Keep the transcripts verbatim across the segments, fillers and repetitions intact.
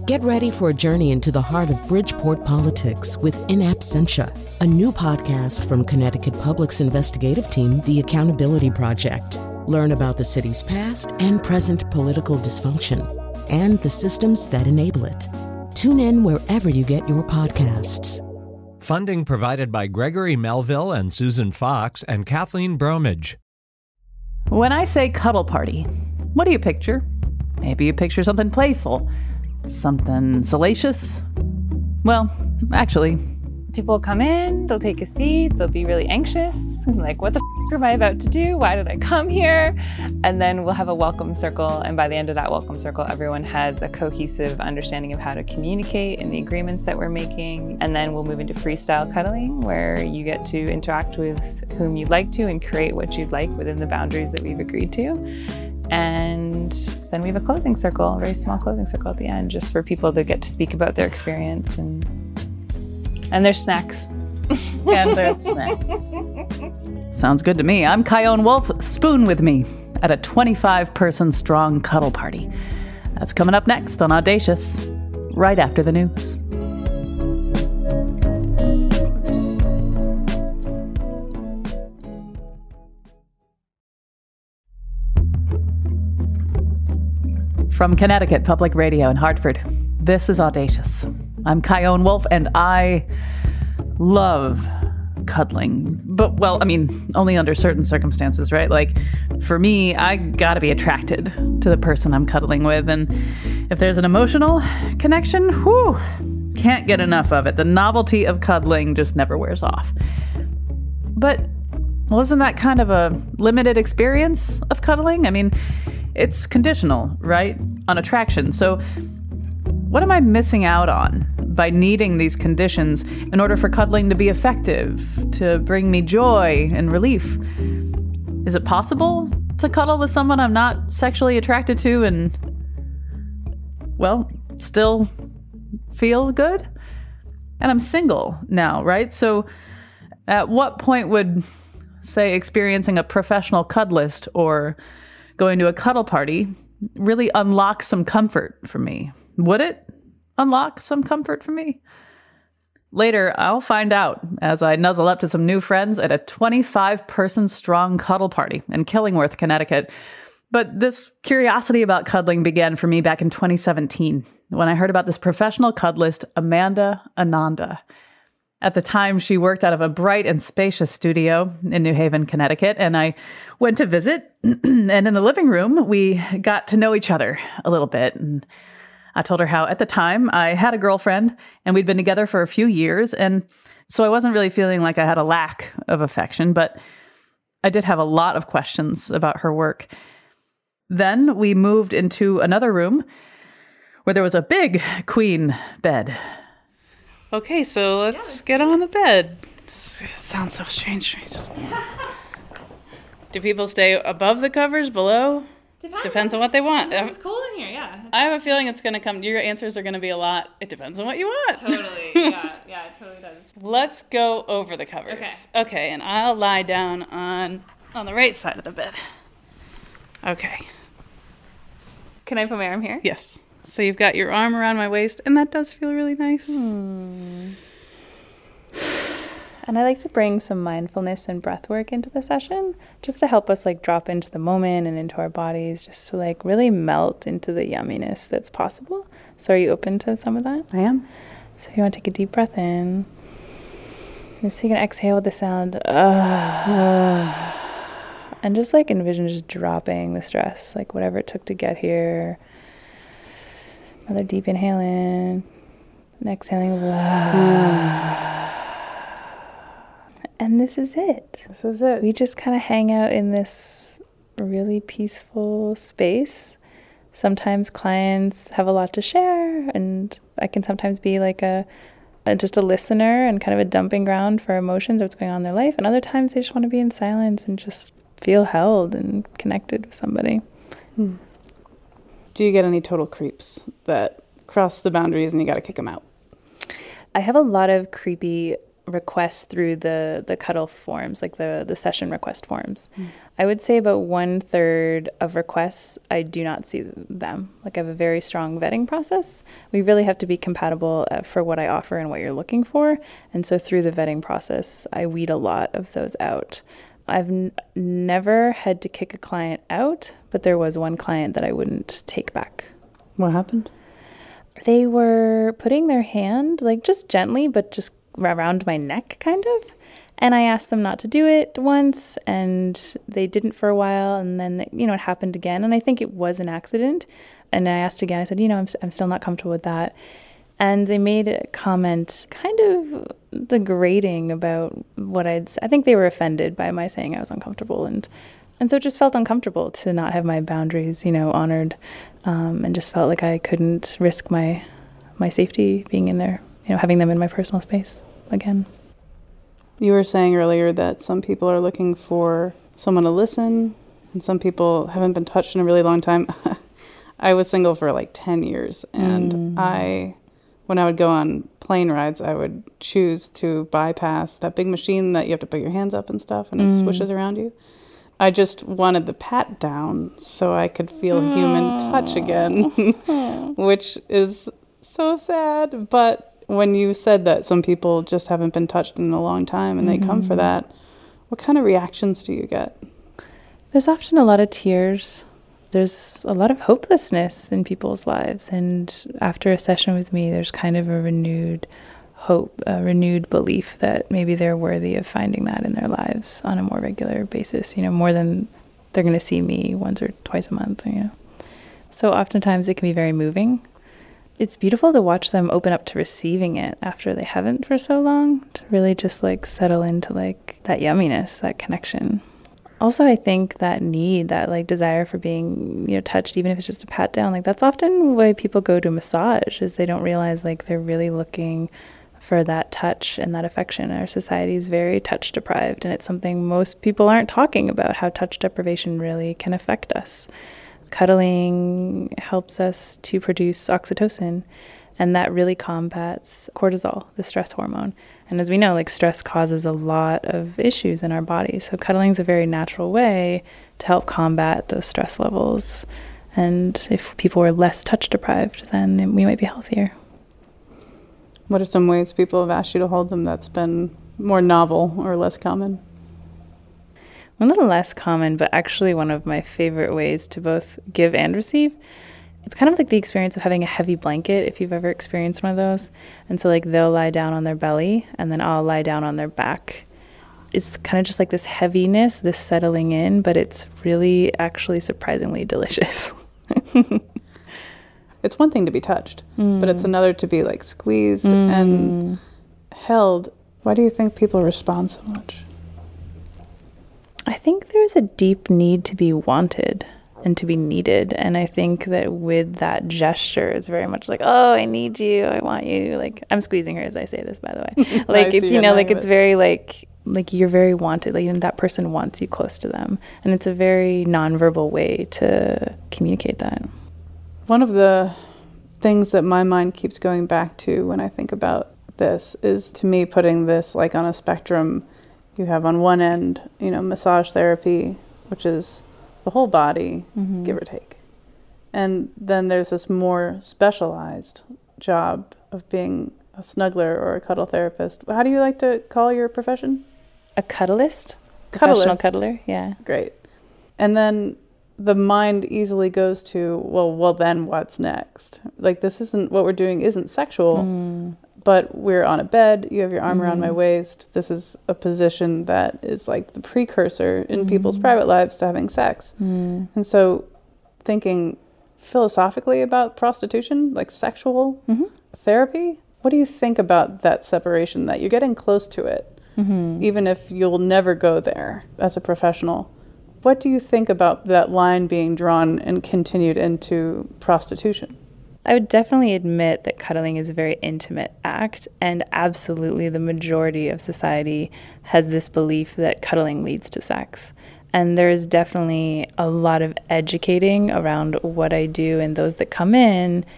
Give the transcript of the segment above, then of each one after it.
Get ready for a journey into the heart of Bridgeport politics with In Absentia, a new podcast from Connecticut Public's investigative team, The Accountability Project. Learn about the city's past and present political dysfunction and the systems that enable it. Tune in wherever you get your podcasts. Funding provided by Gregory Melville and Susan Fox and Kathleen Bromage. When I say cuddle party, what do you picture? Maybe you picture something playful, something salacious. Well, actually, people come in, they'll take a seat, they'll be really anxious, like, what the f*** am I about to do? Why did I come here? And then we'll have a welcome circle, and by the end of that welcome circle, everyone has a cohesive understanding of how to communicate and the agreements that we're making. And then we'll move into freestyle cuddling, where you get to interact with whom you'd like to and create what you'd like within the boundaries that we've agreed to. And then we have a closing circle, a very small closing circle at the end, just for people to get to speak about their experience. And And there's snacks. And there's snacks. Sounds good to me. I'm Kyone Wolf. Spoon with me at a twenty-five person strong cuddle party. That's coming up next on Audacious, right after the news. From Connecticut Public Radio in Hartford, this is Audacious. I'm Kyone Wolf, and I love cuddling. But, well, I mean, only under certain circumstances, right? Like, for me, I gotta be attracted to the person I'm cuddling with. And if there's an emotional connection, whew, can't get enough of it. The novelty of cuddling just never wears off. But wasn't that kind of a limited experience of cuddling? I mean, it's conditional, right? On attraction. So what am I missing out on by needing these conditions in order for cuddling to be effective, to bring me joy and relief? Is it possible to cuddle with someone I'm not sexually attracted to and, well, still feel good? And I'm single now, right? So at what point would, say, experiencing a professional cuddlist or going to a cuddle party really unlock some comfort for me? Would it unlock some comfort for me? Later, I'll find out as I nuzzle up to some new friends at a twenty-five person strong cuddle party in Killingworth, Connecticut. But this curiosity about cuddling began for me back in twenty seventeen when I heard about this professional cuddlist, Amanda Ananda. At the time, she worked out of a bright and spacious studio in New Haven, Connecticut, and I went to visit. And in the living room, we got to know each other a little bit. And I told her how at the time I had a girlfriend and we'd been together for a few years. And so I wasn't really feeling like I had a lack of affection, but I did have a lot of questions about her work. Then we moved into another room where there was a big queen bed. Okay, so let's yeah, get on the bed. This sounds so strange, strange. Do people stay above the covers, below? Depends. Depends on what they want. It's cool in here, yeah. I have a feeling it's going to come, your answers are going to be a lot. It depends on what you want. Totally, yeah, yeah, it totally does. Let's go over the covers. Okay. Okay, and I'll lie down on, on the right side of the bed. Okay. Can I put my arm here? Yes. So you've got your arm around my waist, and that does feel really nice. Hmm. And I like to bring some mindfulness and breath work into the session, just to help us like drop into the moment and into our bodies, just to like really melt into the yumminess that's possible. So are you open to some of that? I am. So you want to take a deep breath in. Just take an exhale with the sound. Uh, and just like envision just dropping the stress, like whatever it took to get here. Another deep inhale in. And exhaling. And this is it. This is it. We just kind of hang out in this really peaceful space. Sometimes clients have a lot to share, and I can sometimes be like a, a just a listener and kind of a dumping ground for emotions of what's going on in their life. And other times they just want to be in silence and just feel held and connected with somebody. Hmm. Do you get any total creeps that cross the boundaries and you got to kick them out? I have a lot of creepy requests through the the cuddle forms, like the the session request forms. Mm. I would say about one third of requests I do not see them. Like I have a very strong vetting process. We really have to be compatible uh, for what I offer and what you're looking for, and so through the vetting process, I weed a lot of those out. I've n- never had to kick a client out, but there was one client that I wouldn't take back. What happened? They were putting their hand, like just gently, but just around my neck, kind of. And I asked them not to do it once, and they didn't for a while, and then, you know, it happened again. And I think it was an accident. And I asked again, I said, you know, I'm, I'm still not comfortable with that. And they made a comment kind of degrading about what I'd I think they were offended by my saying I was uncomfortable. And and so it just felt uncomfortable to not have my boundaries, you know, honored, um, and just felt like I couldn't risk my my safety being in there, you know, having them in my personal space again. You were saying earlier that some people are looking for someone to listen, and some people haven't been touched in a really long time. I was single for like ten years, and mm. I... when I would go on plane rides, I would choose to bypass that big machine that you have to put your hands up and stuff, and it mm. swishes around you. I just wanted the pat down so I could feel Aww. human touch again, which is so sad. But when you said that some people just haven't been touched in a long time and mm-hmm. they come for that, what kind of reactions do you get? There's often a lot of tears. There's a lot of hopelessness in people's lives. And after a session with me, there's kind of a renewed hope, a renewed belief that maybe they're worthy of finding that in their lives on a more regular basis, you know, more than they're going to see me once or twice a month, you know. So oftentimes it can be very moving. It's beautiful to watch them open up to receiving it after they haven't for so long, to really just like settle into like that yumminess, that connection. Also, I think that need, that like desire for being, you know, touched, even if it's just a pat down, like that's often why people go to massage, is they don't realize like they're really looking for that touch and that affection. Our society is very touch deprived, and it's something most people aren't talking about, how touch deprivation really can affect us. Cuddling helps us to produce oxytocin, and that really combats cortisol, the stress hormone. And as we know, like stress causes a lot of issues in our bodies. So cuddling is a very natural way to help combat those stress levels. And if people were less touch deprived, then we might be healthier. What are some ways people have asked you to hold them that's been more novel or less common? One little less common, but actually one of my favorite ways to both give and receive. It's kind of like the experience of having a heavy blanket, if you've ever experienced one of those. And so like they'll lie down on their belly, and then I'll lie down on their back. It's kind of just like this heaviness, this settling in, but it's really actually surprisingly delicious. It's one thing to be touched, mm. but it's another to be like squeezed mm. and held. Why do you think people respond so much? I think there's a deep need to be wanted and to be needed. And I think that with that gesture, it's very much like, oh, I need you, I want you. Like, I'm squeezing her as I say this, by the way. Like, it's, you know, like it's very like, like you're very wanted. Like, and that person wants you close to them. And it's a very nonverbal way to communicate that. One of the things that my mind keeps going back to when I think about this is, to me, putting this like on a spectrum. You have on one end, you know, massage therapy, which is the whole body, mm-hmm. give or take. And then there's this more specialized job of being a snuggler or a cuddle therapist. How do you like to call your profession? A cuddlist? Cuddlist. Professional cuddler, yeah. Great. And then the mind easily goes to, well, well, then what's next? Like, this isn't, what we're doing isn't sexual, mm. but we're on a bed, you have your arm mm. around my waist. This is a position that is like the precursor in mm. people's private lives to having sex. Mm. And so thinking philosophically about prostitution, like sexual mm-hmm. therapy, what do you think about that separation, that you're getting close to it, mm-hmm. even if you'll never go there as a professional? What do you think about that line being drawn and continued into prostitution? I would definitely admit that cuddling is a very intimate act, and absolutely the majority of society has this belief that cuddling leads to sex. And there is definitely a lot of educating around what I do, and those that come in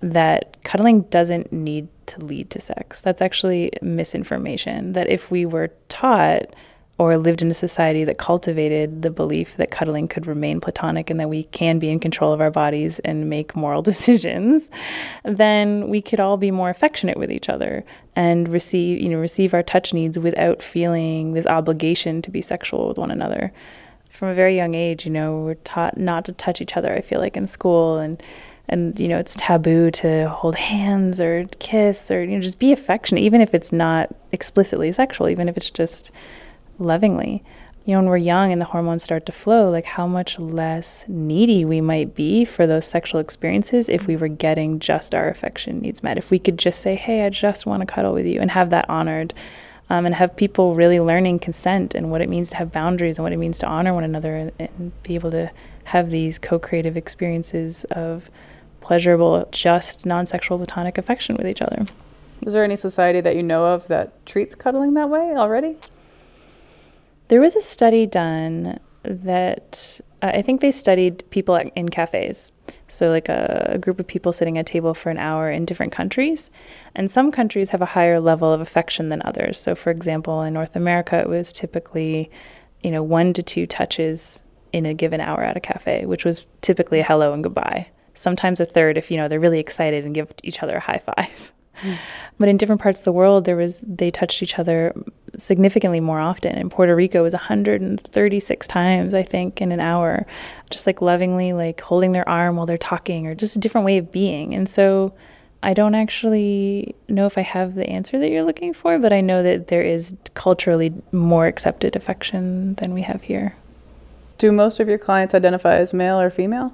that cuddling doesn't need to lead to sex. That's actually misinformation. That if we were taught or lived in a society that cultivated the belief that cuddling could remain platonic and that we can be in control of our bodies and make moral decisions, then we could all be more affectionate with each other and receive, you know, receive our touch needs without feeling this obligation to be sexual with one another. From a very young age, you know, we're taught not to touch each other, I feel like, in school, and and you know, it's taboo to hold hands or kiss or, you know, just be affectionate, even if it's not explicitly sexual, even if it's just lovingly. You know, when we're young and the hormones start to flow, like how much less needy we might be for those sexual experiences if we were getting just our affection needs met. If we could just say, hey, I just want to cuddle with you, and have that honored, um, and have people really learning consent and what it means to have boundaries and what it means to honor one another, and, and be able to have these co-creative experiences of pleasurable, just non-sexual platonic affection with each other. Is there any society that you know of that treats cuddling that way already? There was a study done that, uh, I think they studied people in cafes. So like a, a group of people sitting at a table for an hour in different countries. And some countries have a higher level of affection than others. So for example, in North America, it was typically, you know, one to two touches in a given hour at a cafe, which was typically a hello and goodbye. Sometimes a third if, you know, they're really excited and give each other a high five. Mm. But in different parts of the world, there was they touched each other significantly more often. In Puerto Rico, it was one hundred thirty-six times, I think, in an hour, just like lovingly, like holding their arm while they're talking, or just a different way of being. And so I don't actually know if I have the answer that you're looking for, but I know that there is culturally more accepted affection than we have here. Do most of your clients identify as male or female?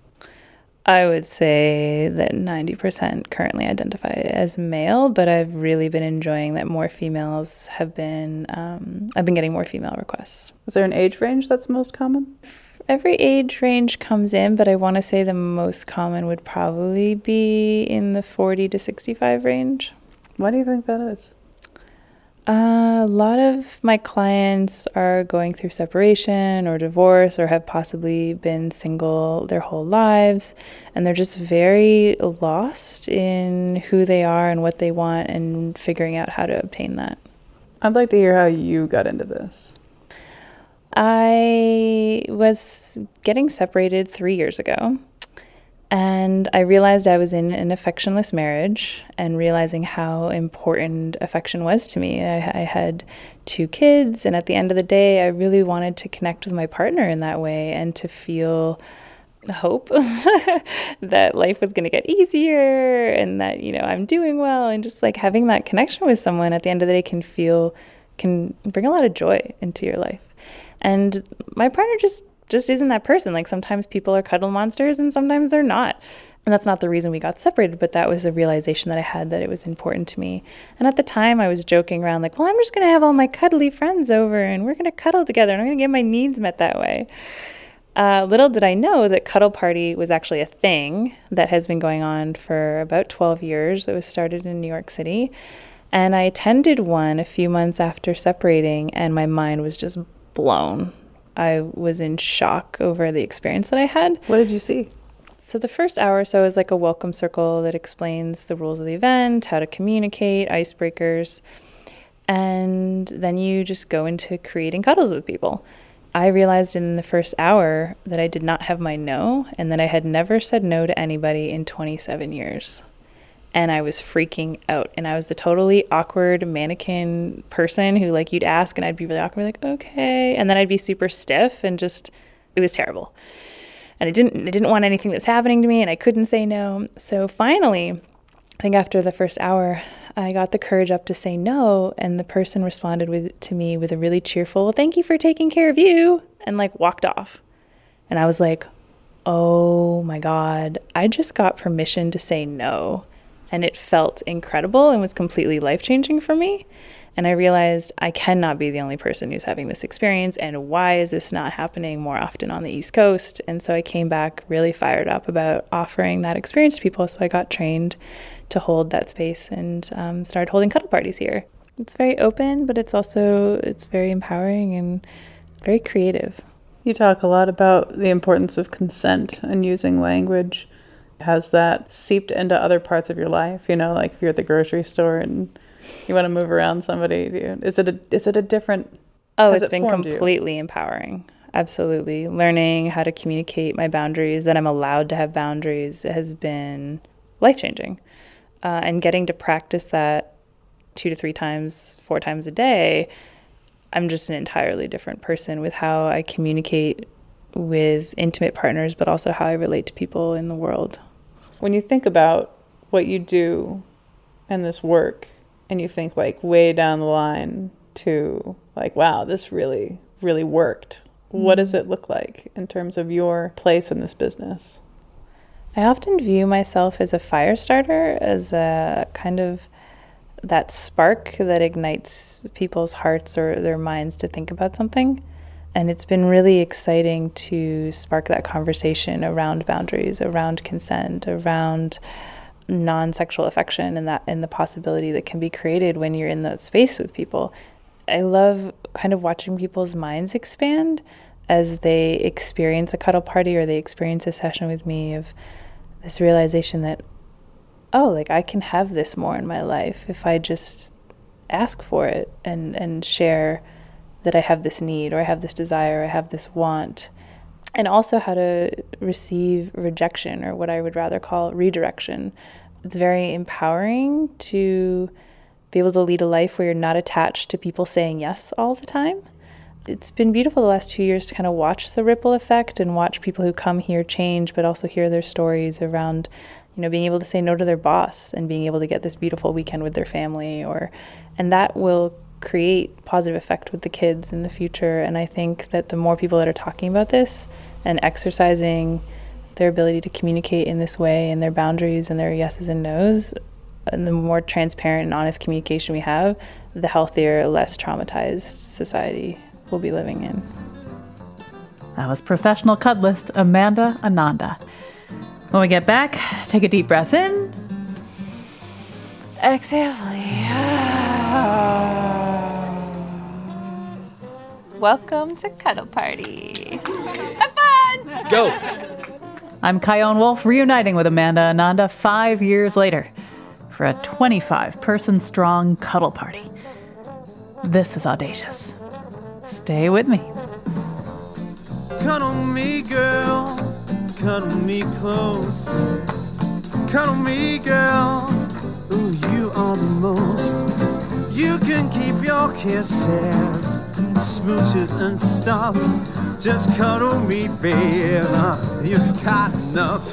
I would say that ninety percent currently identify as male, but I've really been enjoying that more females have been, um, I've been getting more female requests. Is there an age range that's most common? Every age range comes in, but I want to say the most common would probably be in the forty to sixty-five range. Why do you think that is? Uh, a lot of my clients are going through separation or divorce, or have possibly been single their whole lives, and they're just very lost in who they are and what they want, and figuring out how to obtain that. I'd like to hear how you got into this. I was getting separated three years ago. And I realized I was in an affectionless marriage, and realizing how important affection was to me. I, I had two kids, and at the end of the day, I really wanted to connect with my partner in that way, and to feel hope that life was going to get easier, and that, you know, I'm doing well, and just like having that connection with someone at the end of the day can feel, can bring a lot of joy into your life. And my partner just just isn't that person. Like sometimes people are cuddle monsters and sometimes they're not. And that's not the reason we got separated, but that was a realization that I had, that it was important to me. And at the time I was joking around like, well, I'm just going to have all my cuddly friends over and we're going to cuddle together and I'm going to get my needs met that way. Uh, little did I know that Cuddle Party was actually a thing that has been going on for about twelve years. It was started in New York City. And I attended one a few months after separating, and my mind was just blown. I was in shock over the experience that I had. What did you see? So the first hour or so is like a welcome circle that explains the rules of the event, how to communicate, icebreakers, and then you just go into creating cuddles with people. I realized in the first hour that I did not have my no, and that I had never said no to anybody in twenty-seven years. And I was freaking out. And I was the totally awkward mannequin person who, like, you'd ask and I'd be really awkward, like, okay. And then I'd be super stiff, and just, it was terrible. And I didn't, I didn't want anything that's happening to me, and I couldn't say no. So finally, I think after the first hour, I got the courage up to say no. And the person responded with to me with a really cheerful, well, thank you for taking care of you, and like walked off. And I was like, oh my God, I just got permission to say no. And it felt incredible and was completely life-changing for me. And I realized I cannot be the only person who's having this experience, and why is this not happening more often on the East Coast? And so I came back really fired up about offering that experience to people. So I got trained to hold that space, and um, started holding cuddle parties here. It's very open, but it's also, it's very empowering and very creative. You talk a lot about the importance of consent and using language. Has that seeped into other parts of your life? You know, like if you're at the grocery store and you want to move around somebody, do you, is it a, is it a different... Oh, it's it been completely you? empowering. Absolutely. Learning how to communicate my boundaries, that I'm allowed to have boundaries, has been life-changing. Uh, and getting to practice that two to three times, four times a day, I'm just an entirely different person with how I communicate with intimate partners, but also how I relate to people in the world. When you think about what you do and this work, and you think like way down the line to like, wow, this really, really worked. Mm-hmm. What does it look like in terms of your place in this business? I often view myself as a fire starter, as a kind of that spark that ignites people's hearts or their minds to think about something. And it's been really exciting to spark that conversation around boundaries, around consent, around non-sexual affection, and that and the possibility that can be created when you're in that space with people. I love kind of watching people's minds expand as they experience a cuddle party or they experience a session with me, of this realization that, oh, like I can have this more in my life if I just ask for it and, and share that I have this need, or I have this desire, or I have this want. And also how to receive rejection, or what I would rather call redirection. It's very empowering to be able to lead a life where you're not attached to people saying yes all the time. It's been beautiful the last two years to kind of watch the ripple effect and watch people who come here change, but also hear their stories around, you know, being able to say no to their boss and being able to get this beautiful weekend with their family, or, and that will create positive effect with the kids in the future. And I think that the more people that are talking about this and exercising their ability to communicate in this way, and their boundaries and their yeses and nos, and the more transparent and honest communication we have, the healthier, less traumatized society we'll be living in. That was professional cuddlist Amanda Ananda. When we get back, take a deep breath in. Exhale. Welcome to Cuddle Party. Have fun! Go! I'm Chion Wolf, reuniting with Amanda Ananda five years later for a twenty-five person strong cuddle party. This is audacious. Stay with me. Cuddle me, girl. Cuddle me close. Cuddle me, girl. Ooh, you are the most. You can keep your kisses, smooches and stuff. Just cuddle me, babe. You've got enough.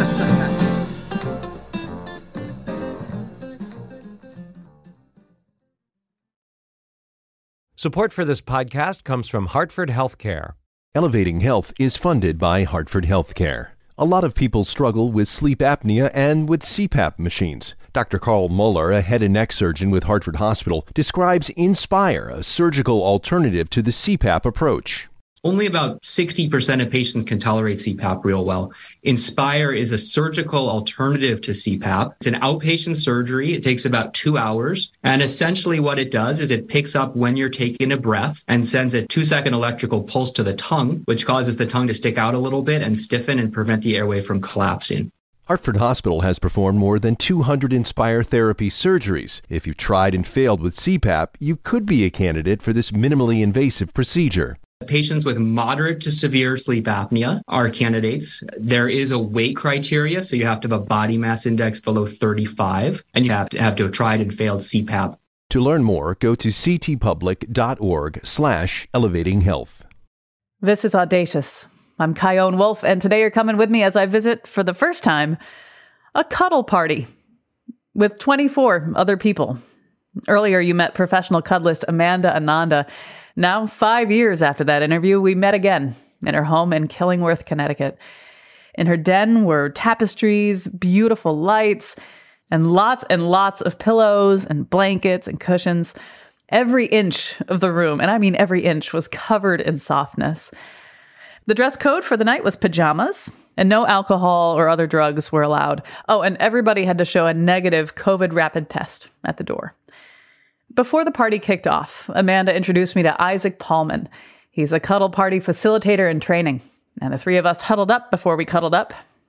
Support for this podcast comes from Hartford Healthcare. Elevating Health is funded by Hartford Healthcare. A lot of people struggle with sleep apnea and with C PAP machines. Doctor Carl Muller, a head and neck surgeon with Hartford Hospital, describes Inspire, a surgical alternative to the C PAP approach. Only about sixty percent of patients can tolerate C PAP real well. Inspire is a surgical alternative to C PAP. It's an outpatient surgery. It takes about two hours. And essentially what it does is it picks up when you're taking a breath and sends a two-second electrical pulse to the tongue, which causes the tongue to stick out a little bit and stiffen and prevent the airway from collapsing. Hartford Hospital has performed more than two hundred Inspire therapy surgeries. If you've tried and failed with C PAP, you could be a candidate for this minimally invasive procedure. Patients with moderate to severe sleep apnea are candidates. There is a weight criteria, so you have to have a body mass index below thirty-five, and you have to have to have tried and failed C PAP. To learn more, go to ctpublic.org slash elevating health. This is Audacious. I'm Chion Wolf, and today you're coming with me as I visit, for the first time, a cuddle party with twenty-four other people. Earlier, you met professional cuddlist Amanda Ananda. Now, five years after that interview, we met again in her home in Killingworth, Connecticut. In her den were tapestries, beautiful lights, and lots and lots of pillows and blankets and cushions. Every inch of the room, and I mean every inch, was covered in softness. The dress code for the night was pajamas, and no alcohol or other drugs were allowed. Oh, and everybody had to show a negative COVID rapid test at the door. Before the party kicked off, Amanda introduced me to Isaac Paulman. He's a cuddle party facilitator in training, and the three of us huddled up before we cuddled up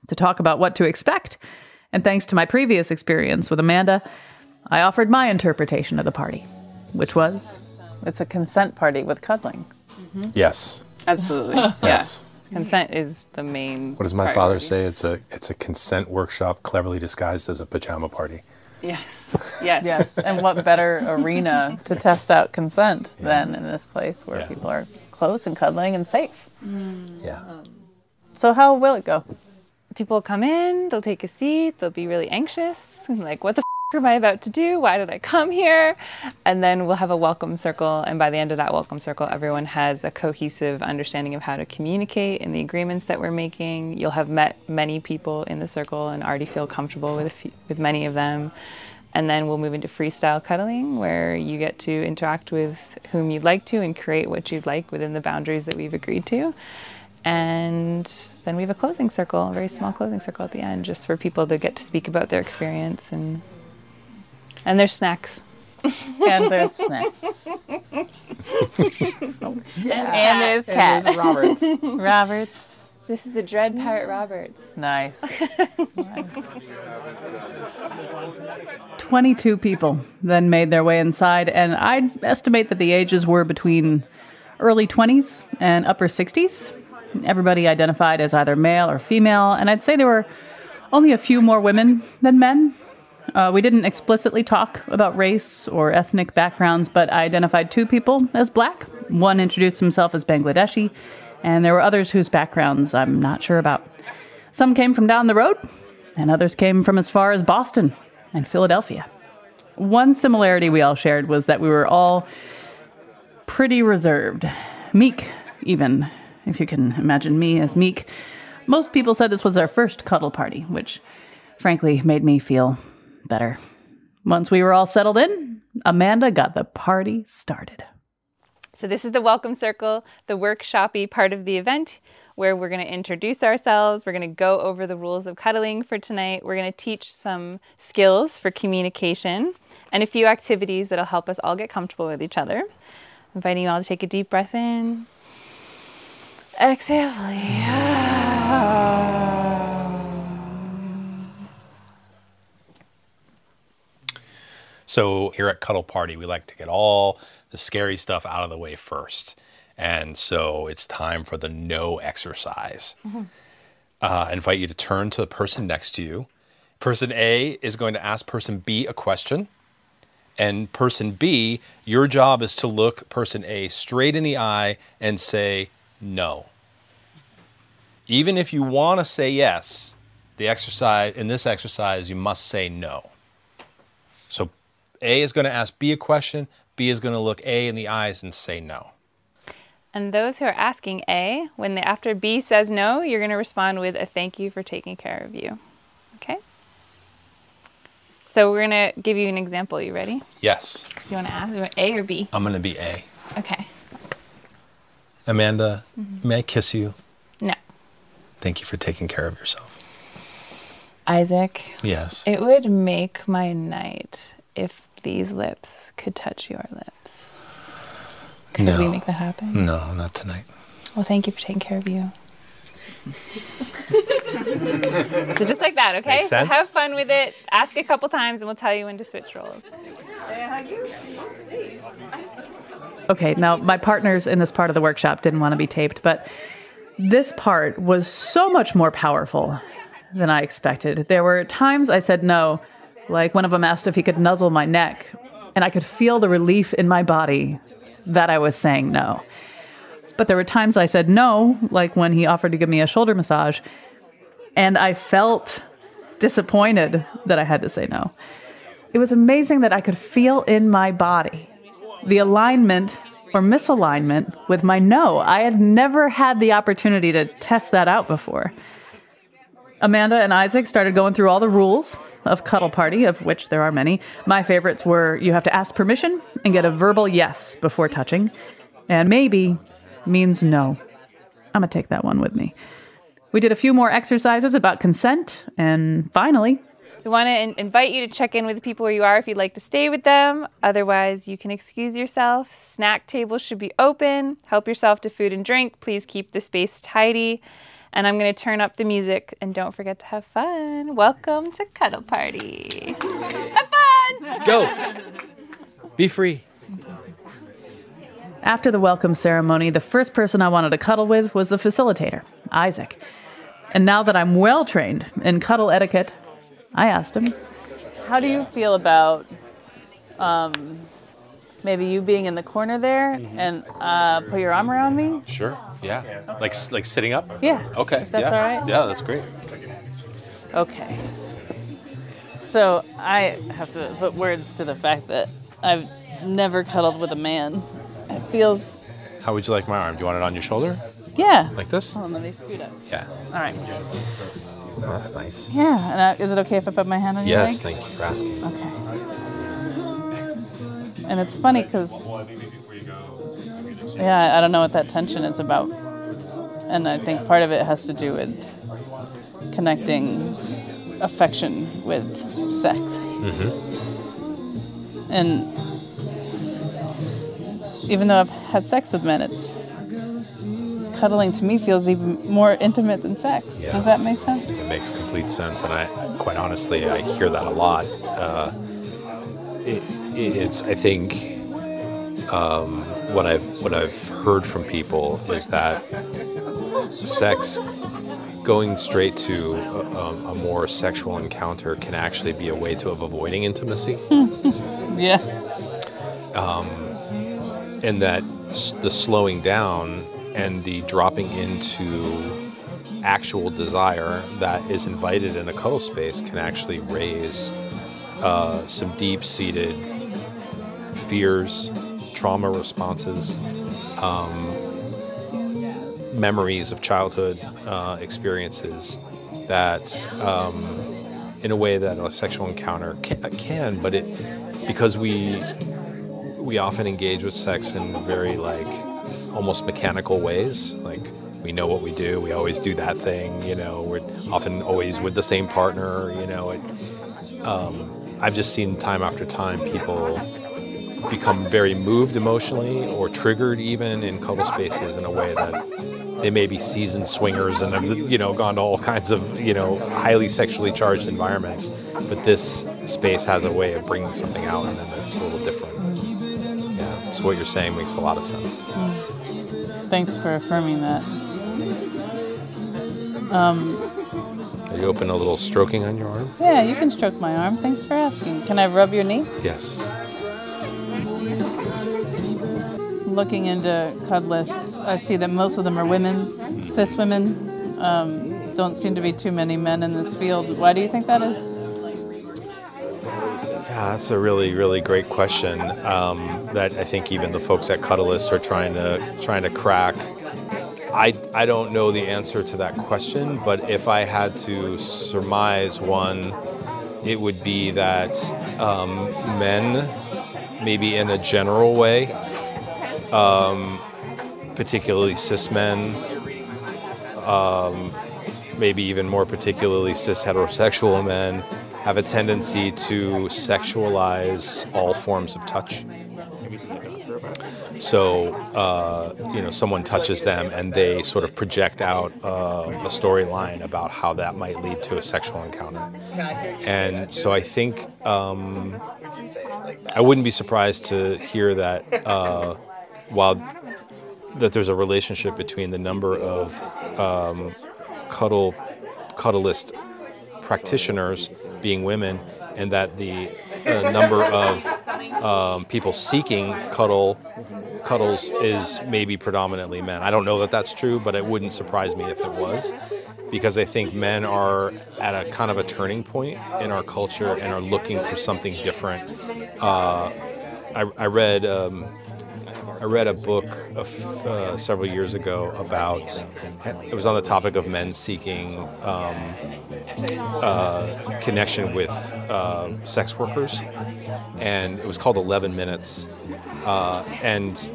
to talk about what to expect. And thanks to my previous experience with Amanda, I offered my interpretation of the party, which was, it's a consent party with cuddling. Mm-hmm. Yes. Absolutely. Yes. Yeah. Consent is the main What does my priority. father say? It's a it's a consent workshop cleverly disguised as a pajama party. Yes. Yes. Yes. And what better arena to test out consent Yeah. than in this place where Yeah. people are close and cuddling and safe. Yeah. So how will it go? People come in, they'll take a seat, they'll be really anxious, like, what the f- am I about to do? Why did I come here? And then we'll have a welcome circle, and by the end of that welcome circle, everyone has a cohesive understanding of how to communicate and the agreements that we're making. You'll have met many people in the circle and already feel comfortable with a few, with many of them. And then we'll move into freestyle cuddling, where you get to interact with whom you'd like to and create what you'd like within the boundaries that we've agreed to. And then we have a closing circle, a very small closing circle at the end, just for people to get to speak about their experience. And and there's snacks. And there's snacks. And there's cat. And there's Roberts. Roberts. This is the Dread Pirate Roberts. Nice. twenty-two people then made their way inside, and I'd estimate that the ages were between early twenties and upper sixties. Everybody identified as either male or female, and I'd say there were only a few more women than men. Uh, we didn't explicitly talk about race or ethnic backgrounds, but I identified two people as black. One introduced himself as Bangladeshi, and there were others whose backgrounds I'm not sure about. Some came from down the road, and others came from as far as Boston and Philadelphia. One similarity we all shared was that we were all pretty reserved, meek even, if you can imagine me as meek. Most people said this was their first cuddle party, which frankly made me feel better. Once we were all settled in, Amanda got the party started. So this is the welcome circle, the workshop-y part of the event, where we're going to introduce ourselves. We're going to go over the rules of cuddling for tonight. We're going to teach some skills for communication and a few activities that'll help us all get comfortable with each other. Inviting you all to take a deep breath in. Exhale, So here at Cuddle Party, we like to get all the scary stuff out of the way first. And so it's time for the no exercise. Mm-hmm. Uh, I invite you to turn to the person next to you. Person A is going to ask person B a question. And person B, your job is to look person A straight in the eye and say no. Even if you want to say yes, the exercise in this exercise, you must say no. So A is going to ask B a question. B is going to look A in the eyes and say no. And those who are asking A, when the, after B says no, you're going to respond with a thank you for taking care of you. Okay? So we're going to give you an example. You ready? Yes. You want to ask? You want A or B? I'm going to be A. Okay. Amanda, mm-hmm. may I kiss you? No. Thank you for taking care of yourself. Isaac. Yes. It would make my night if these lips could touch your lips. Could no. we make that happen? No, not tonight. Well, thank you for taking care of you. So just like that, okay? Makes So sense. have fun with it. Ask a couple times and we'll tell you when to switch roles. Okay, now my partners in this part of the workshop didn't want to be taped, but this part was so much more powerful than I expected. There were times I said no, like one of them asked if he could nuzzle my neck, and I could feel the relief in my body that I was saying no. But there were times I said no, like when he offered to give me a shoulder massage, and I felt disappointed that I had to say no. It was amazing that I could feel in my body the alignment or misalignment with my no. I had never had the opportunity to test that out before. Amanda and Isaac started going through all the rules of Cuddle Party, of which there are many. My favorites were you have to ask permission and get a verbal yes before touching. And maybe means no. I'm going to take that one with me. We did a few more exercises about consent. And finally, we want to in- invite you to check in with the people where you are if you'd like to stay with them. Otherwise, you can excuse yourself. Snack tables should be open. Help yourself to food and drink. Please keep the space tidy. And I'm going to turn up the music, and don't forget to have fun. Welcome to Cuddle Party. Have fun! Go! Be free. After the welcome ceremony, the first person I wanted to cuddle with was the facilitator, Isaac. And now that I'm well trained in cuddle etiquette, I asked him, how do you feel about um, maybe you being in the corner there mm-hmm. and uh, put your arm around me? Sure, yeah. Like like sitting up? Yeah. Okay. If that's yeah. all right? Yeah, that's great. Okay. So I have to put words to the fact that I've never cuddled with a man. It feels... How would you like my arm? Do you want it on your shoulder? Yeah. Like this? Hold on, let me scoot up. Yeah. All right. That's nice. Yeah. And I, is it okay if I put my hand on your leg? Yes, thank you for asking. Okay. And it's funny because, yeah, I don't know what that tension is about. And I think part of it has to do with connecting affection with sex. Mm-hmm. And even though I've had sex with men, it's cuddling to me feels even more intimate than sex. Yeah. Does that make sense? It makes complete sense, and I, quite honestly, I hear that a lot. Uh, it, it's, I think, um, what I've what I've heard from people is that sex, going straight to a, a more sexual encounter, can actually be a way to of avoiding intimacy. Yeah. Um, and that the slowing down and the dropping into actual desire that is invited in a cuddle space can actually raise uh, some deep-seated fears, trauma responses, um, memories of childhood uh, experiences that, um, in a way that a sexual encounter can, can but it because we we often engage with sex in very like almost mechanical ways. Like we know what we do, we always do that thing, you know, we're often always with the same partner, you know. It, um, I've just seen time after time people become very moved emotionally or triggered even in cuddle spaces in a way that they may be seasoned swingers and have, you know, gone to all kinds of, you know, highly sexually charged environments. But this space has a way of bringing something out in them that's a little different. Yeah. So what you're saying makes a lot of sense. Mm. Thanks for affirming that. Um, Are you open a little stroking on your arm? Yeah, you can stroke my arm. Thanks for asking. Can I rub your knee? Yes. Looking into cuddlists, I see that most of them are women, cis women. Um, don't seem to be too many men in this field. Why do you think that is? Yeah, that's a really, really great question um, that I think even the folks at Cuddlist are trying to trying to crack. I, I don't know the answer to that question, but if I had to surmise one, it would be that um, men, maybe in a general way, um, particularly cis men, um, maybe even more particularly cis heterosexual men, have a tendency to sexualize all forms of touch. So, uh, you know, someone touches them and they sort of project out uh, a storyline about how that might lead to a sexual encounter. And so I think um, I wouldn't be surprised to hear that uh, while that there's a relationship between the number of um, cuddle cuddlist practitioners being women and that the uh, number of um, people seeking cuddle cuddles is maybe predominantly men. I don't know that that's true, but it wouldn't surprise me if it was, because I think men are at a kind of a turning point in our culture and are looking for something different. Uh, I, I read um, I read a book of, uh, several years ago about, it was on the topic of men seeking um, uh, connection with uh, sex workers, and it was called eleven minutes. Uh, and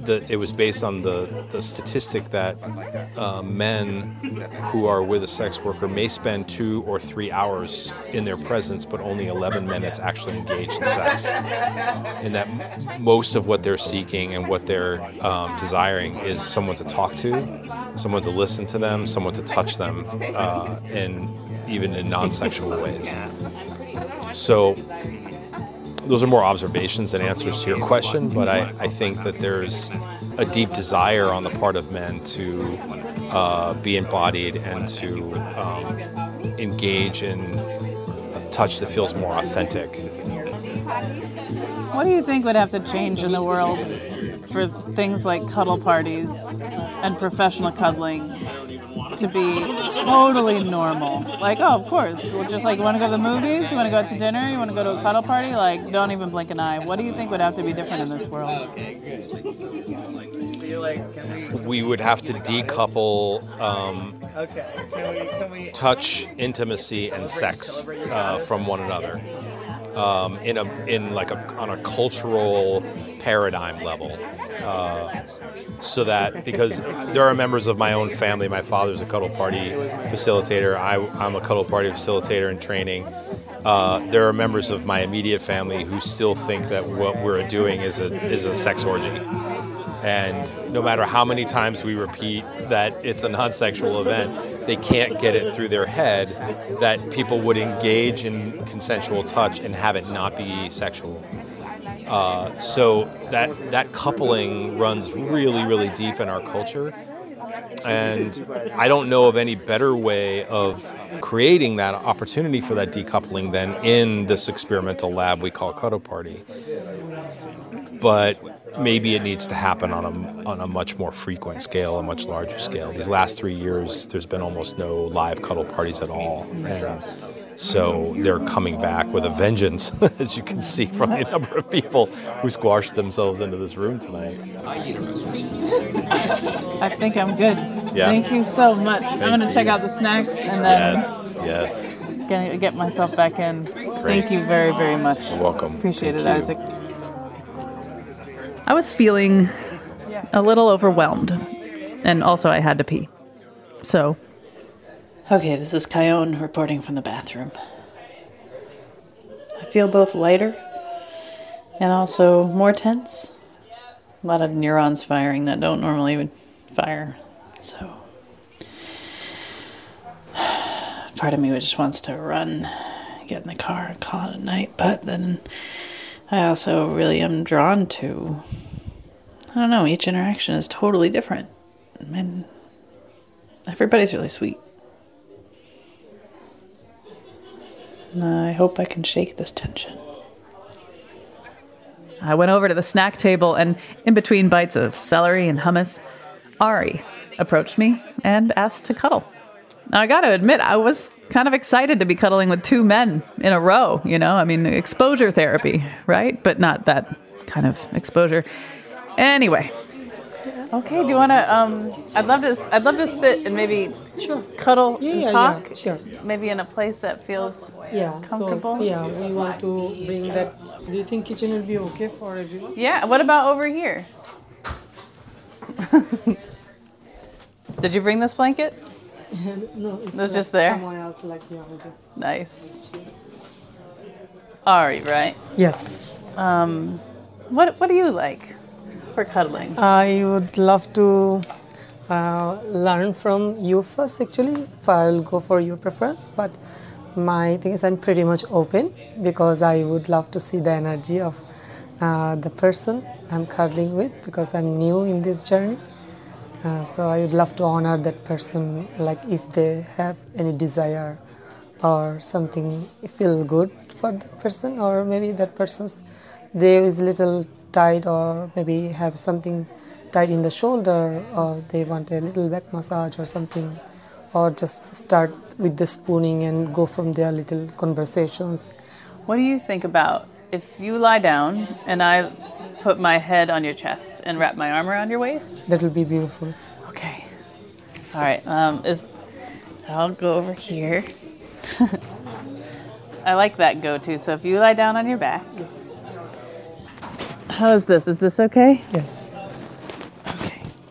the, it was based on the, the statistic that uh, men who are with a sex worker may spend two or three hours in their presence, but only eleven minutes actually engaged in sex. And that most of what they're seeking and what they're um, desiring is someone to talk to, someone to listen to them, someone to touch them, uh, and even in non-sexual ways. So those are more observations than answers to your question, but I, I think that there's a deep desire on the part of men to uh, be embodied and to um, engage in a touch that feels more authentic. What do you think would have to change in the world for things like cuddle parties and professional cuddling to be totally normal? Like, oh, of course. Well, just like, you want to go to the movies? You want to go out to dinner? You want to go to a cuddle party? Like, don't even blink an eye. What do you think would have to be different in this world? We would have to decouple um, touch, intimacy, and sex uh, from one another um, in a in like a on a cultural paradigm level. Uh, So that, because there are members of my own family, my father's a cuddle party facilitator, I, I'm a cuddle party facilitator in training. Uh, there are members of my immediate family who still think that what we're doing is a is a sex orgy. And no matter how many times we repeat that it's a non-sexual event, they can't get it through their head that people would engage in consensual touch and have it not be sexual. Uh, so that that coupling runs really, really deep in our culture. And I don't know of any better way of creating that opportunity for that decoupling than in this experimental lab we call Cuddle Party. But maybe it needs to happen on a, on a much more frequent scale, a much larger scale. These last three years, there's been almost no live cuddle parties at all. And so they're coming back with a vengeance, as you can see from the number of people who squashed themselves into this room tonight. I think I'm good. Yeah. Thank you so much. Thank I'm going to check out the snacks and then yes, yes. Get, get myself back in. Great. Thank you very, very much. You're welcome. Appreciate Thank it, you. Isaac. I was feeling a little overwhelmed, and also I had to pee. So, okay, this is Kyone reporting from the bathroom. I feel both lighter and also more tense. A lot of neurons firing that don't normally fire. So, part of me just wants to run, get in the car, and call it a night. But then I also really am drawn to, I don't know, each interaction is totally different. I mean, everybody's really sweet. I hope I can shake this tension. I went over to the snack table, and in between bites of celery and hummus, Ari approached me and asked to cuddle. Now, I got to admit, I was kind of excited to be cuddling with two men in a row, you know? I mean, exposure therapy, right? But not that kind of exposure. Anyway. Okay, do you want to, um, I'd love to, I'd love to sit and maybe Sure. cuddle Yeah, and yeah, talk. yeah, sure. Maybe in a place that feels Yeah. comfortable. So, yeah, we want to bring that. Do you think kitchen will be okay for everyone? Yeah, what about over here? Did you bring this blanket? No, it's It's like just there? Someone else, like, yeah, we just. Nice. Ari, right? Yes. Um, what what do you like for cuddling? I would love to uh, learn from you first, actually. If I'll go for your preference, but my thing is I'm pretty much open because I would love to see the energy of uh, the person I'm cuddling with because I'm new in this journey. Uh, so I would love to honor that person, like if they have any desire or something feel good for that person, or maybe that person's day is a little tight, or maybe have something tight in the shoulder, or they want a little back massage or something, or just start with the spooning and go from there, little conversations. What do you think about if you lie down and I put my head on your chest and wrap my arm around your waist? That will be beautiful. Okay. All right. Um, is I'll go over here. I like that go too. So if you lie down on your back. Yes. How is this? Is this okay? Yes.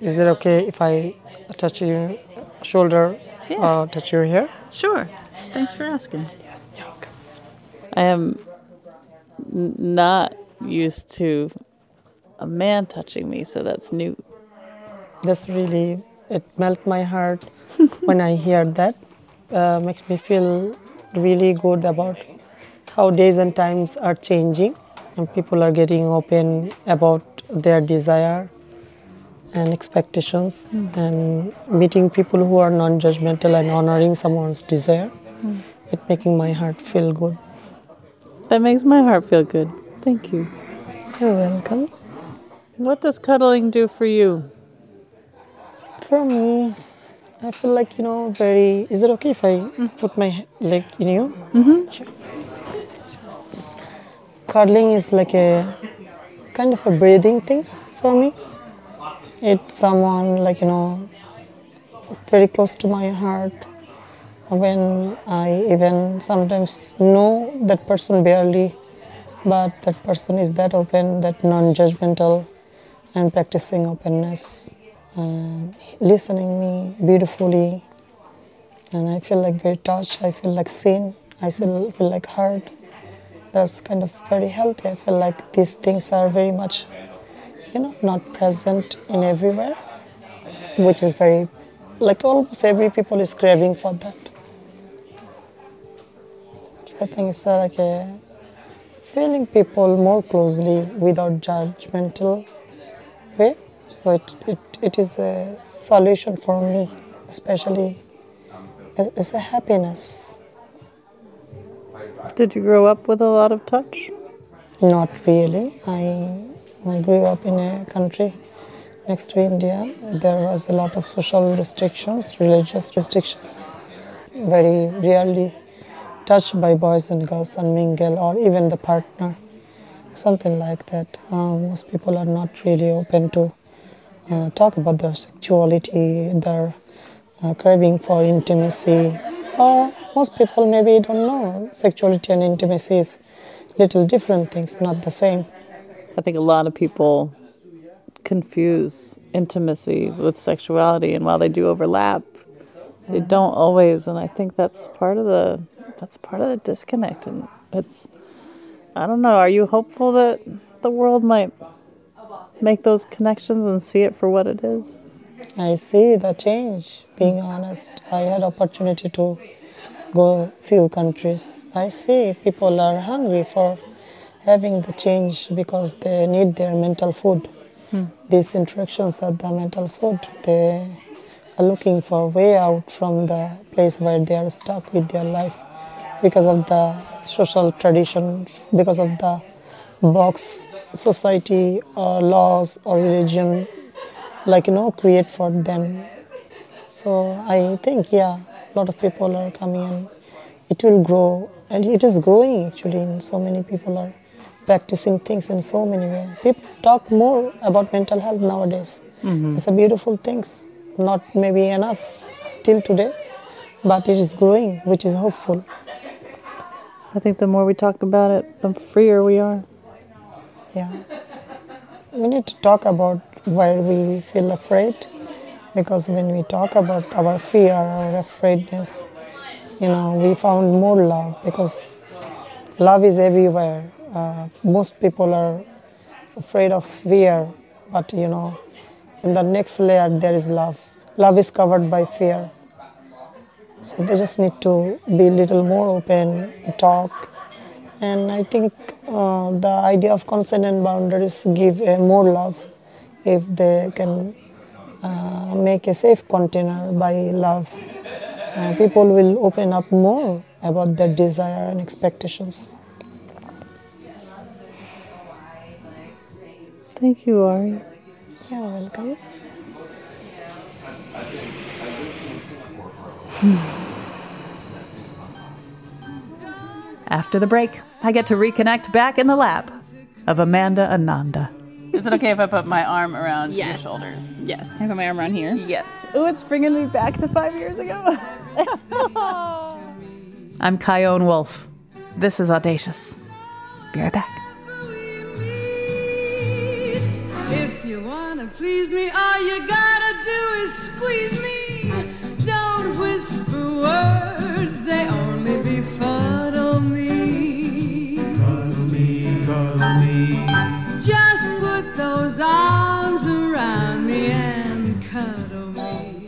Is it okay if I touch your shoulder, Yeah. uh, touch your hair? Sure. Thanks for asking. Yes, you're welcome. I am n- not used to a man touching me, so that's new. That's really, it melts my heart when I hear that. Uh, makes me feel really good about how days and times are changing and people are getting open about their desire and expectations mm. and meeting people who are non-judgmental and honoring someone's desire. Mm. It making my heart feel good. That makes my heart feel good. Thank you. You're welcome. What does cuddling do for you? For me, I feel like, you know, very... Is it okay if I mm. put my leg in you? Mm-hmm. Sure. Cuddling is like a kind of a breathing things for me. It's someone like, you know, very close to my heart. When I even sometimes know that person barely, but that person is that open, that non-judgmental and practicing openness, and listening me beautifully. And I feel like very touched, I feel like seen, I still feel like heard. That's kind of very healthy. I feel like these things are very much, you know, not present in everywhere, which is very, like almost every people is craving for that. So I think it's like a feeling people more closely without judgmental way. So it, it, it is a solution for me, especially. It's, it's a happiness. Did you grow up with a lot of touch? Not really. I, I grew up in a country next to India. There was a lot of social restrictions, religious restrictions. Very rarely touched by boys and girls and mingle, or even the partner, something like that. Uh, most people are not really open to uh, talk about their sexuality, their uh, craving for intimacy. Or most people maybe don't know sexuality and intimacy is little different things, not the same. I think a lot of people confuse intimacy with sexuality, and while they do overlap, they don't always. And I think that's part of the that's part of the disconnect. And it's, I don't know. Are you hopeful that the world might make those connections and see it for what it is? I see the change, being honest. I had opportunity to go few countries. I see people are hungry for having the change because they need their mental food. Hmm. These interactions are the mental food. They are looking for a way out from the place where they are stuck with their life because of the social tradition, because of the box society or laws or religion, like, you know, create for them. So I think, yeah, a lot of people are coming and it will grow. And it is growing actually, and so many people are practicing things in so many ways. People talk more about mental health nowadays. Mm-hmm. It's a beautiful thing. Not maybe enough till today, but it is growing, which is hopeful. I think the more we talk about it, the freer we are. Yeah. We need to talk about where we feel afraid, because when we talk about our fear or afraidness, you know, we found more love, because love is everywhere. Uh, most people are afraid of fear, but you know, in the next layer there is love. Love is covered by fear. So they just need to be a little more open, talk. And I think uh, the idea of consent and boundaries give uh, more love if they can uh, make a safe container by love. Uh, people will open up more about their desire and expectations. Thank you, Ari. You're welcome. After the break, I get to reconnect back in the lab of Amanda Ananda. Is it okay if I put my arm around Yes. your shoulders? Yes. Can I put my arm around here? Yes. Oh, it's bringing me back to five years ago. I'm Kyone Wolf. This is Audacious. Be right back. If you wanna please me, all you gotta do is squeeze me. Don't whisper words, they only befuddle me. Cuddle me, cuddle me. Just put those arms around me and cuddle me.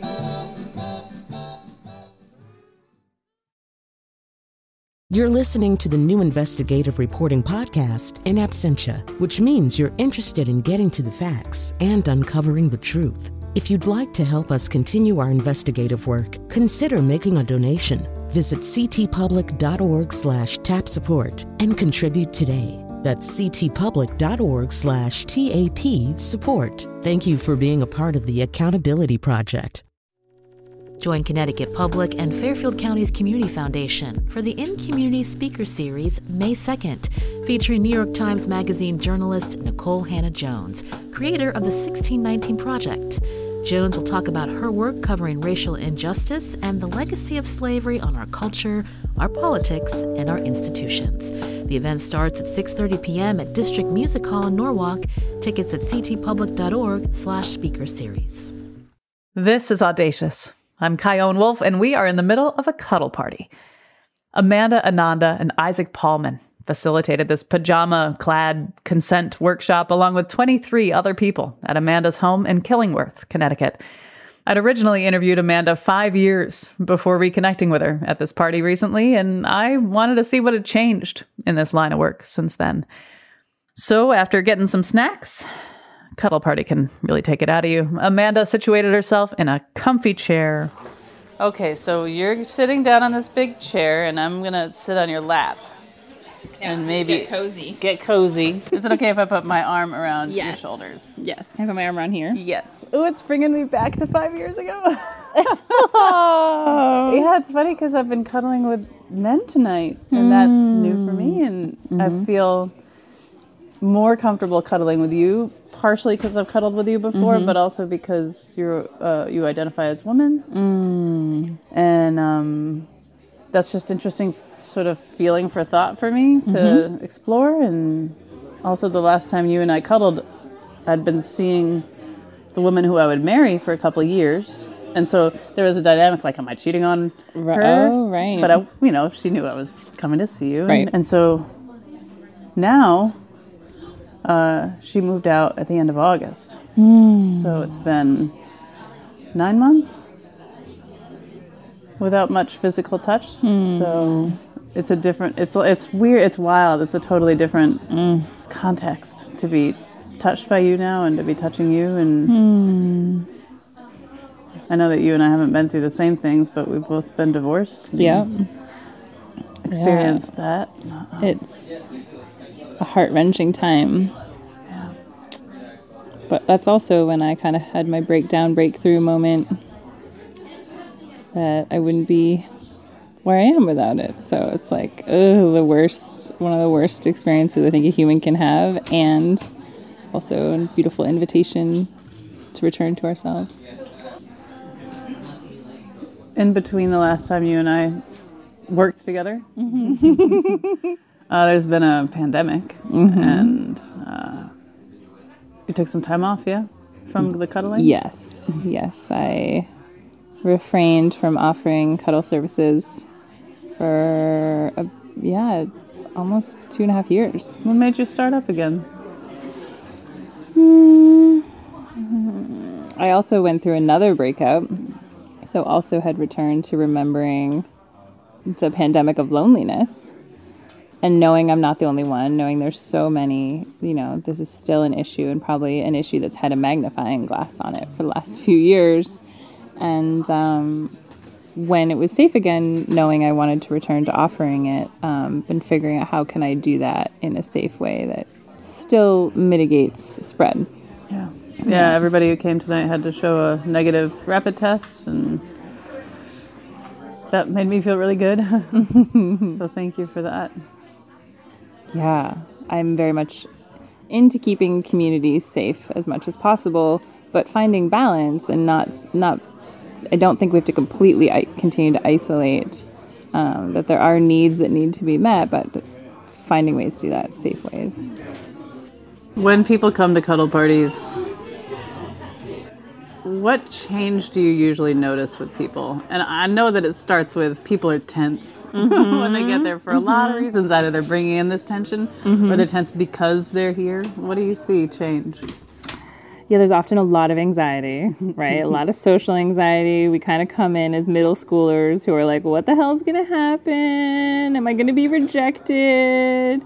You're listening to the new investigative reporting podcast, In Absentia, which means you're interested in getting to the facts and uncovering the truth. If you'd like to help us continue our investigative work, consider making a donation. Visit ctpublic.org slash tap support and contribute today. That's ctpublic.org slash TAP support. Thank you for being a part of the Accountability Project. Join Connecticut Public and Fairfield County's Community Foundation for the In Community Speaker Series May second, featuring New York Times Magazine journalist Nikole Hannah-Jones, creator of the sixteen nineteen Project. Jones will talk about her work covering racial injustice and the legacy of slavery on our culture, our politics, and our institutions. The event starts at six thirty p.m. at District Music Hall in Norwalk. Tickets at ctpublic.org slash speaker series. This is Audacious. I'm Chion Wolf, and we are in the middle of a cuddle party. Amanda Ananda and Isaac Paulman facilitated this pajama-clad consent workshop along with twenty-three other people at Amanda's home in Killingworth, Connecticut. I'd originally interviewed Amanda five years before reconnecting with her at this party recently, and I wanted to see what had changed in this line of work since then. So after getting some snacks, cuddle party can really take it out of you. Amanda situated herself in a comfy chair. Okay, so you're sitting down on this big chair, and I'm going to sit on your lap. Yeah, and maybe get cozy. Get cozy. Is it okay if I put my arm around yes. your shoulders? Yes. Can I put my arm around here? Yes. Oh, it's bringing me back to five years ago. Oh. Yeah, it's funny because I've been cuddling with men tonight, and mm. that's new for me, and mm-hmm. I feel more comfortable cuddling with you, partially because I've cuddled with you before, mm-hmm. but also because you're uh, you identify as woman, mm. and um, that's just interesting sort of feeling for thought for me to mm-hmm. explore. And also the last time you and I cuddled, I'd been seeing the woman who I would marry for a couple of years, and so there was a dynamic like, am I cheating on her? Oh, right. But I, you know, she knew I was coming to see you, right? And, and so now. Uh, she moved out at the end of August. Mm. So it's been nine months without much physical touch. Mm. So it's a different, it's it's weird, it's wild. It's a totally different mm. context to be touched by you now and to be touching you. And mm. I know that you and I haven't been through the same things, but we've both been divorced. Yeah. Experienced yeah. that. Um, it's a heart-wrenching time. Yeah. But that's also when I kind of had my breakdown, breakthrough moment that I wouldn't be where I am without it. So it's like, oh, the worst, one of the worst experiences I think a human can have, and also a beautiful invitation to return to ourselves. In between the last time you and I worked together, mm-hmm. uh, there's been a pandemic, mm-hmm. and uh, you took some time off, yeah, from the cuddling? Yes, yes. I refrained from offering cuddle services for, a, yeah, almost two and a half years. What made you start up again? Mm-hmm. I also went through another breakup, so also had returned to remembering the pandemic of loneliness and knowing I'm not the only one, knowing there's so many, you know, this is still an issue, and probably an issue that's had a magnifying glass on it for the last few years. And um, when it was safe again, knowing I wanted to return to offering it, um, and figuring out how can I do that in a safe way that still mitigates spread. Yeah. Yeah, everybody who came tonight had to show a negative rapid test, and that made me feel really good. So thank you for that. Yeah, I'm very much into keeping communities safe as much as possible, but finding balance and not, not I don't think we have to completely I- continue to isolate, um, that there are needs that need to be met, but finding ways to do that safe ways. When people come to cuddle parties, What change do you usually notice with people? And I know that it starts with people are tense mm-hmm. when they get there for a mm-hmm. lot of reasons. Either they're bringing in this tension mm-hmm. or they're tense because they're here. What do you see change? Yeah, there's often a lot of anxiety, right? A lot of social anxiety. We kind of come in as middle schoolers who are like, what the hell is going to happen? Am I going to be rejected?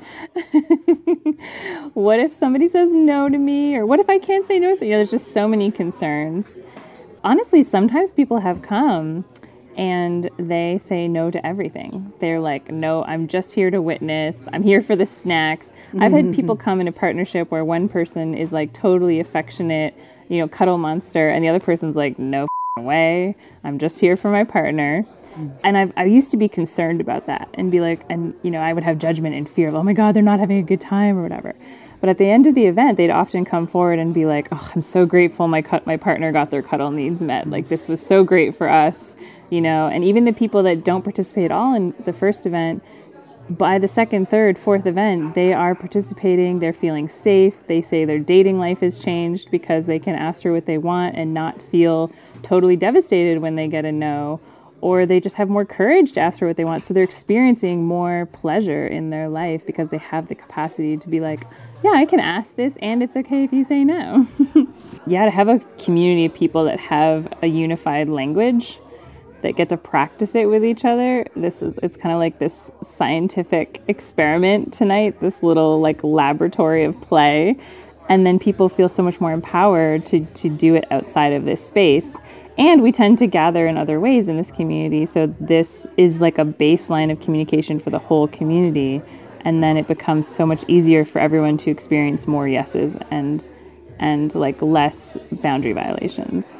What if somebody says no to me? Or what if I can't say no? So, you know, there's just so many concerns. Honestly, sometimes people have come and they say no to everything. They're like, no, I'm just here to witness. I'm here for the snacks. I've had people come in a partnership where one person is like totally affectionate, you know, cuddle monster, and the other person's like, no f***ing way. I'm just here for my partner. And I've, I used to be concerned about that and be like, and, you know, I would have judgment and fear of, oh my God, they're not having a good time or whatever. But at the end of the event, they'd often come forward and be like, oh, I'm so grateful my cut, my partner got their cuddle needs met. Like, this was so great for us, you know. And even the people that don't participate at all in the first event, by the second, third, fourth event, they are participating. They're feeling safe. They say their dating life has changed because they can ask her what they want and not feel totally devastated when they get a no. Or they just have more courage to ask for what they want. So they're experiencing more pleasure in their life because they have the capacity to be like, yeah, I can ask this and it's okay if you say no. Yeah, to have a community of people that have a unified language, that get to practice it with each other. This is, it's kind of like this scientific experiment tonight, this little like laboratory of play. And then people feel so much more empowered to, to do it outside of this space. And we tend to gather in other ways in this community. So this is like a baseline of communication for the whole community. And then it becomes so much easier for everyone to experience more yeses and and like less boundary violations.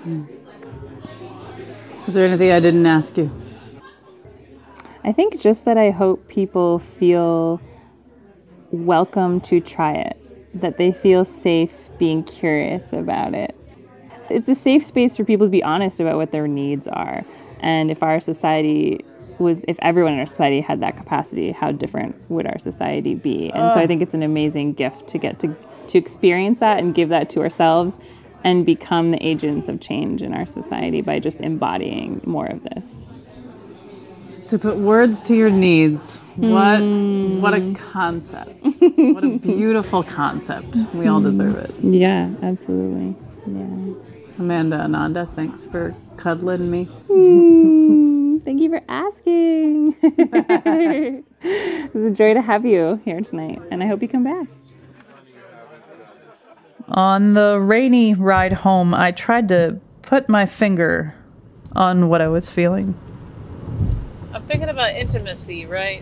Is there anything I didn't ask you? I think just that I hope people feel welcome to try it, that they feel safe being curious about it. It's a safe space for people to be honest about what their needs are. And if our society was, if everyone in our society had that capacity, how different would our society be? And uh. so I think it's an amazing gift to get to, to experience that and give that to ourselves and become the agents of change in our society by just embodying more of this. To put words to your needs. What mm. what a concept. What a beautiful concept. We all deserve it. Yeah, absolutely. Yeah. Amanda Ananda, thanks for cuddling me. Mm, thank you for asking. It was a joy to have you here tonight, and I hope you come back. On the rainy ride home, I tried to put my finger on what I was feeling. I'm thinking about intimacy, right?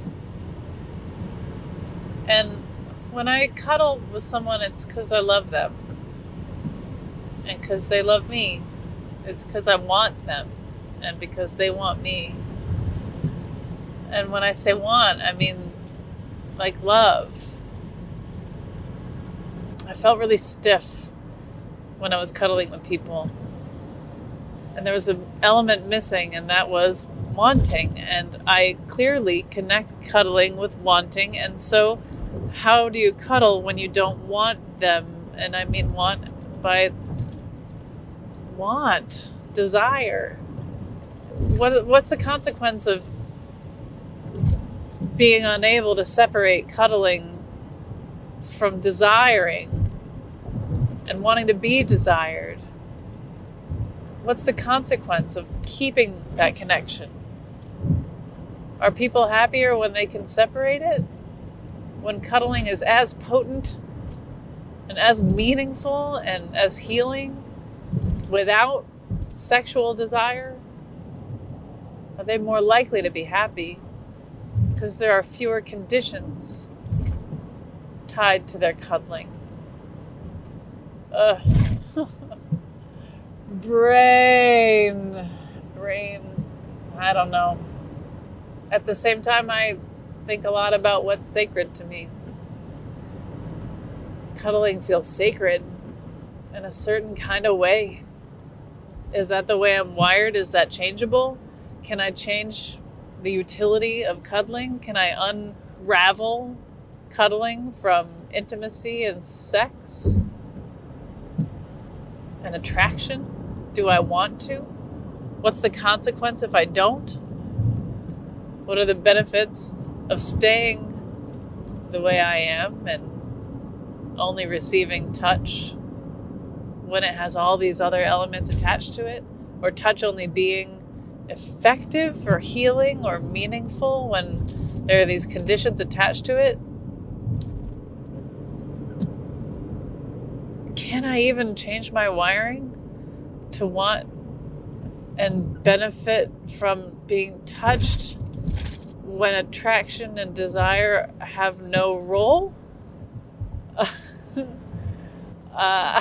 And when I cuddle with someone, it's because I love them. And because they love me. It's because I want them. And because they want me. And when I say want, I mean like love. I felt really stiff when I was cuddling with people. And there was an element missing, and that was wanting. And I clearly connect cuddling with wanting. And so how do you cuddle when you don't want them? And I mean want by want, desire. What what's the consequence of being unable to separate cuddling from desiring and wanting to be desired? What's the consequence of keeping that connection? Are people happier when they can separate it? When cuddling is as potent and as meaningful and as healing without sexual desire? Are they more likely to be happy because there are fewer conditions tied to their cuddling? Ugh. Brain. Brain. I don't know. At the same time, I think a lot about what's sacred to me. Cuddling feels sacred in a certain kind of way. Is that the way I'm wired? Is that changeable? Can I change the utility of cuddling? Can I unravel cuddling from intimacy and sex and attraction? Do I want to? What's the consequence if I don't? What are the benefits of staying the way I am and only receiving touch when it has all these other elements attached to it? Or touch only being effective or healing or meaningful when there are these conditions attached to it? Can I even change my wiring to want and benefit from being touched when attraction and desire have no role? uh,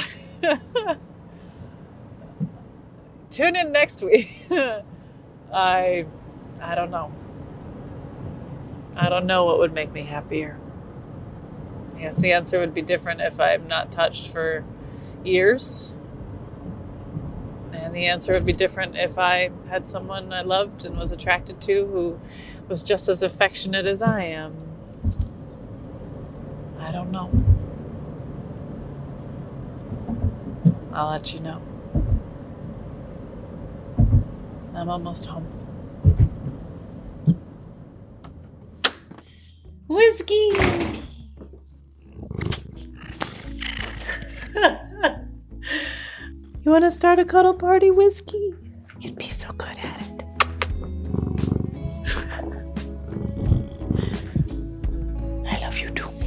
tune in next week. I I don't know. I don't know what would make me happier. I guess the answer would be different if I'm not touched for years. And the answer would be different if I had someone I loved and was attracted to who was just as affectionate as I am. I don't know. I'll let you know. I'm almost home. Whiskey! You want to start a cuddle party, Whiskey? You'd be so good at it. I love you too.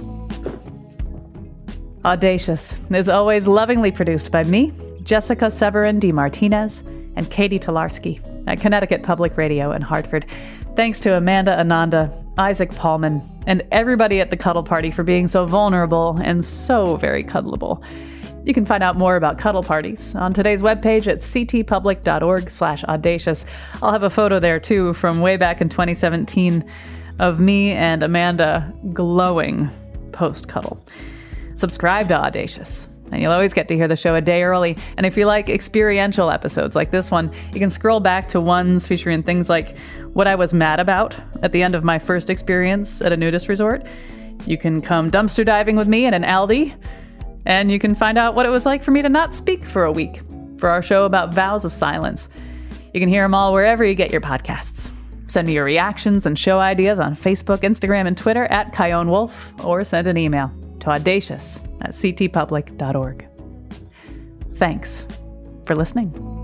Audacious is always lovingly produced by me, Jessica Severin D. Martinez, and Katie Tolarski at Connecticut Public Radio in Hartford. Thanks to Amanda Ananda, Isaac Paulman, and everybody at the Cuddle Party for being so vulnerable and so very cuddleable. You can find out more about cuddle parties on today's webpage at ctpublic.org slash audacious. I'll have a photo there, too, from way back in twenty seventeen of me and Amanda glowing post-cuddle. Subscribe to Audacious, and you'll always get to hear the show a day early. And if you like experiential episodes like this one, you can scroll back to ones featuring things like what I was mad about at the end of my first experience at a nudist resort. You can come dumpster diving with me in an Aldi. And you can find out what it was like for me to not speak for a week for our show about vows of silence. You can hear them all wherever you get your podcasts. Send me your reactions and show ideas on Facebook, Instagram, and Twitter at Kyone Wolf, or send an email to audacious at ctpublic dot org. Thanks for listening.